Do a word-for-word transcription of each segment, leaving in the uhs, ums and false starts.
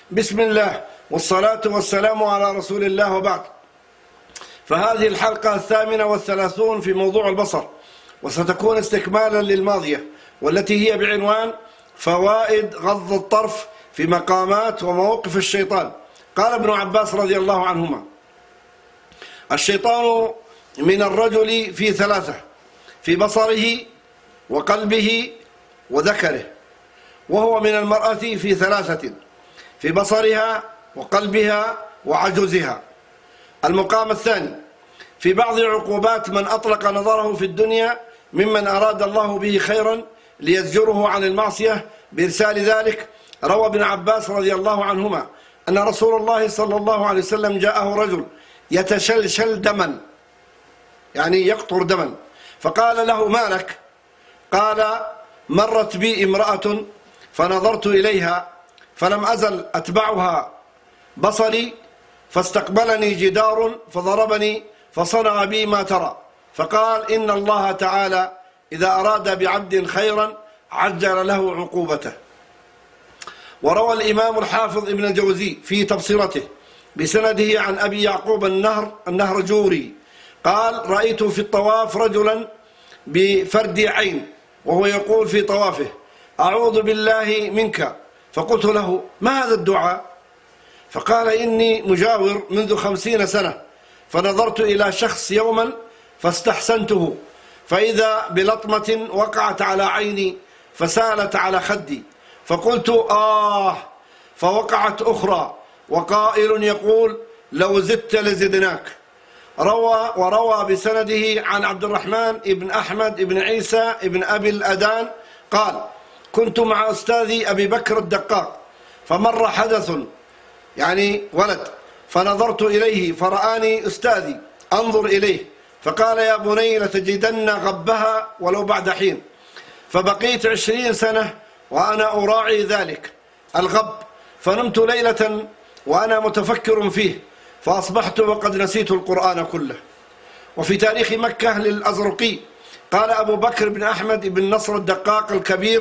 بسم الله والصلاة والسلام على رسول الله، وبعد. فهذه الحلقة الثامنة والثلاثون في موضوع البصر، وستكون استكمالا للماضية والتي هي بعنوان فوائد غض الطرف في مقامات ومواقف الشيطان. قال ابن عباس رضي الله عنهما: الشيطان من الرجل في ثلاثة: في بصره وقلبه وذكره، وهو من المرأة في ثلاثة: في بصرها وقلبها وعجزها. المقام الثاني: في بعض عقوبات من أطلق نظره في الدنيا ممن أراد الله به خيرا ليزجره عن المعصية بإرسال ذلك. روى ابن عباس رضي الله عنهما أن رسول الله صلى الله عليه وسلم جاءه رجل يتشلشل دما، يعني يقطر دما، فقال له: ما لك؟ قال: مرت بي امرأة فنظرت إليها فلم أزل أتبعها بصري، فاستقبلني جدار فضربني فصنع بي ما ترى. فقال: إن الله تعالى إذا أراد بعبد خيرا عجل له عقوبته. وروى الإمام الحافظ ابن الجوزي في تبصرته بسنده عن أبي يعقوب النهر النهرجوري قال: رأيت في الطواف رجلا بفرد عين وهو يقول في طوافه: أعوذ بالله منك. فقلت له: ما هذا الدعاء؟ فقال: إني مجاور منذ خمسين سنة، فنظرت إلى شخص يوما فاستحسنته، فإذا بلطمة وقعت على عيني فسالت على خدي، فقلت: آه، فوقعت أخرى، وقائل يقول: لو زدت لزدناك. روى وروى بسنده عن عبد الرحمن بن أحمد بن عيسى بن أبي الأدان قال: كنت مع أستاذي أبي بكر الدقاق، فمر حدث، يعني ولد، فنظرت إليه فرآني أستاذي أنظر إليه، فقال: يا بني لتجدن غبها ولو بعد حين. فبقيت عشرين سنة وأنا أراعي ذلك الغب، فنمت ليلة وأنا متفكر فيه، فأصبحت وقد نسيت القرآن كله. وفي تاريخ مكة للأزرقي قال أبو بكر بن أحمد بن نصر الدقاق الكبير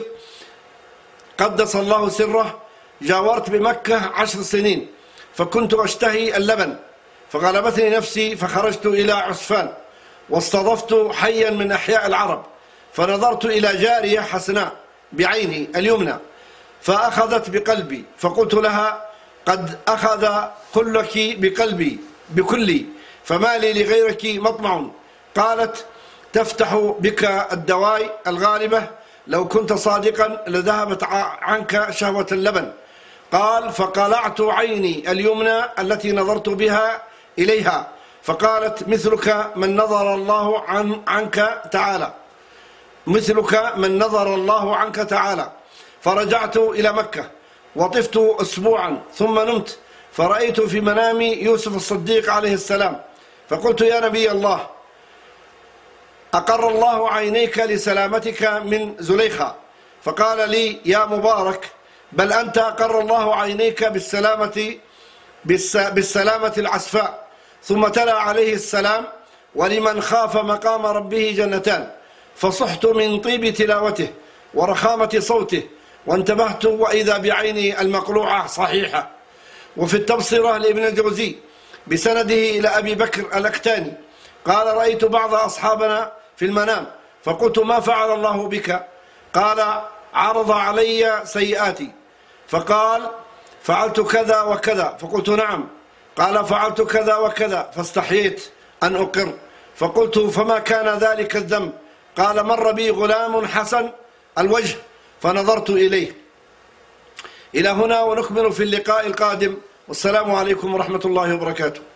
قدس الله سره: جاورت بمكة عشر سنين، فكنت أشتهي اللبن، فغلبتني نفسي فخرجت إلى عسفان، واستضفت حيا من أحياء العرب، فنظرت إلى جارية حسناء بعيني اليمنى، فأخذت بقلبي، فقلت لها: قد أخذ كلك بقلبي بكلي، فما لي لغيرك مطمع. قالت: تفتح بك الدواء الغالبة، لو كنت صادقا لذهبت عنك شهوة اللبن. قال: فقلعت عيني اليمنى التي نظرت بها إليها، فقالت: مثلك من نظر الله عن عنك تعالى، مثلك من نظر الله عنك تعالى. فرجعت إلى مكة وطفت أسبوعا ثم نمت، فرأيت في منامي يوسف الصديق عليه السلام، فقلت: يا نبي الله، أقر الله عينيك لسلامتك من زليخة. فقال لي: يا مبارك، بل أنت أقر الله عينيك بالسلامة بالسلامة العسفاء. ثم تلا عليه السلام: ولمن خاف مقام ربه جنتان. فصحت من طيب تلاوته ورخامة صوته، وانتبهت وإذا بعيني المقلوعة صحيحة. وفي التبصرة لابن الجوزي بسنده إلى أبي بكر الأكتاني قال: رأيت بعض أصحابنا في المنام، فقلت: ما فعل الله بك؟ قال: عرض علي سيئاتي، فقال: فعلت كذا وكذا، فقلت: نعم. قال: فعلت كذا وكذا، فاستحييت أن أقر، فقلت: فما كان ذلك الذنب؟ قال: مر بي غلام حسن الوجه فنظرت إليه. إلى هنا، ونكمل في اللقاء القادم، والسلام عليكم ورحمة الله وبركاته.